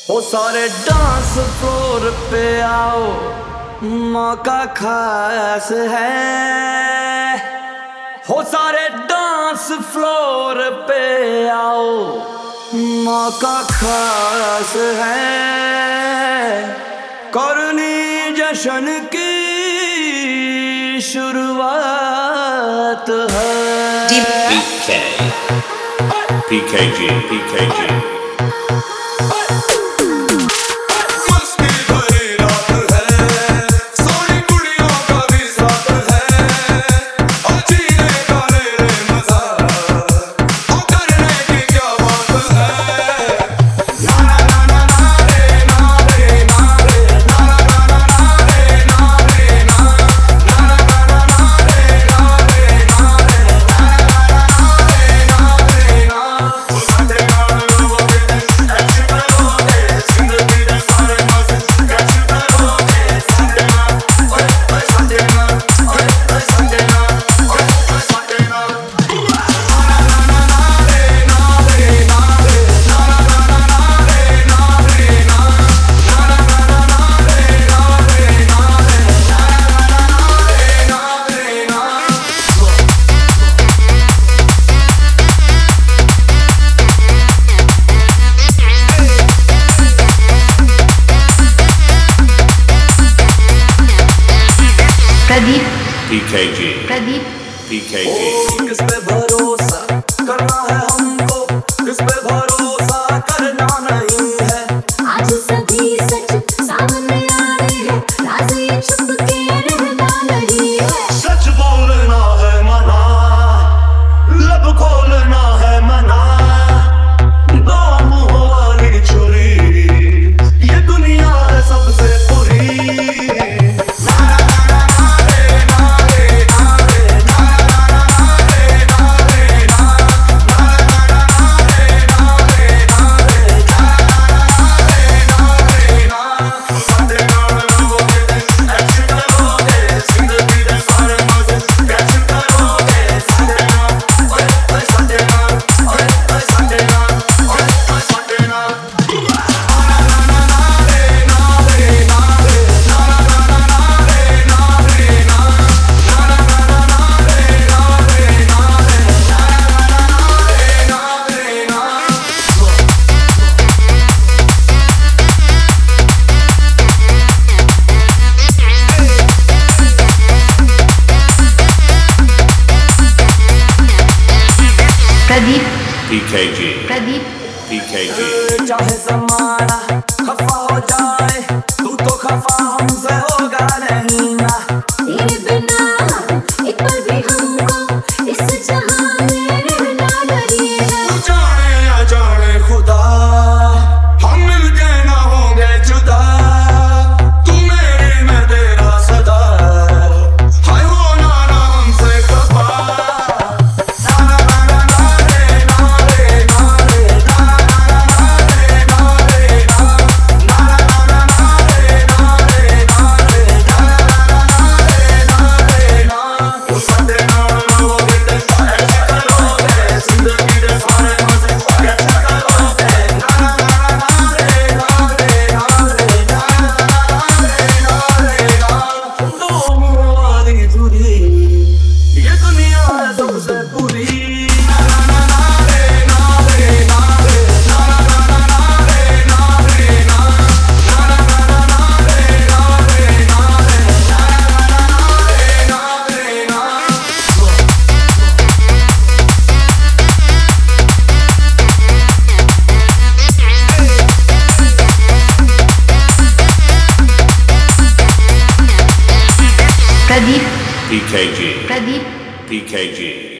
हो सारे dance floor पे आओ, मौका खास है। हो सारे डांस फ्लोर पे आओ, मौका खास है। करनी जश्न की शुरुआत है। PKG किस पे भरोसा करना है हमको, किस पे भरोसा करना नहीं है। आज सभी सच सामने आ रहे हैं, राज़ ये छुप के रहना नहीं है। सच बोलना है मना, लब खोलना है मना। दो मुंहों वाली छुरी, ये दुनिया है सबसे बुरी। PKG चाहे ज़माना खफा हो जाए, तू तो खफा हमसे होगा नहीं ना। तेरे बिना एक पल भी हमको इस जहां में रहना नहीं है। जाने या जाने खुदा, हम मिलके ना होंगे जुदा। तू मेरी मैं तेरा सदा, हाय होना ना हमसे खफा। PKG